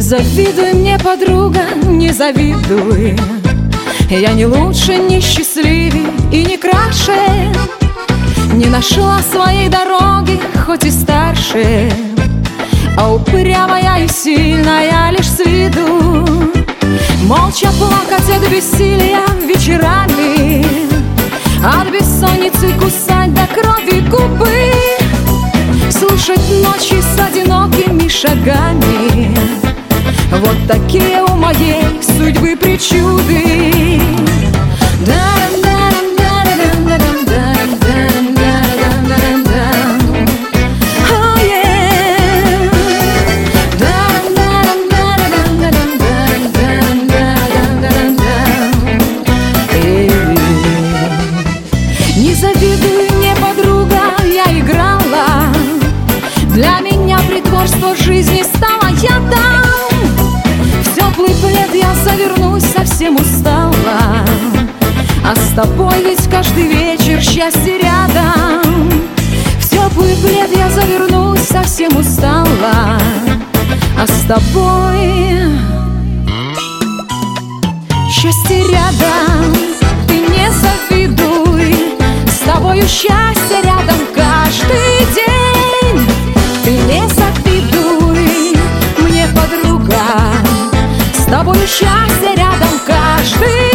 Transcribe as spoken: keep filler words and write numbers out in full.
завидуй мне, подруга, не завидуй. Я не лучше, не счастливее и не краше, не нашла своей дороги, хоть и старше, а упрямая и сильная лишь с виду. Молча плакать от бессилия вечерами, от бессонницы кусать до крови губы, слушать ночи с одинокими шагами. Вот такие у моей судьбы причуды. Не завидуй мне, подруга, я играла. Для меня притворство жизни стало ядом. В теплый плед я завернусь, совсем устала, а с тобой ведь каждый вечер счастье рядом. В теплый плед я завернусь, совсем устала, а с тобой счастье рядом. Ты не завидуй, с тобою счастье рядом каждый день. Ты не завидуй мне, подруга, с тобою счастье рядом каждый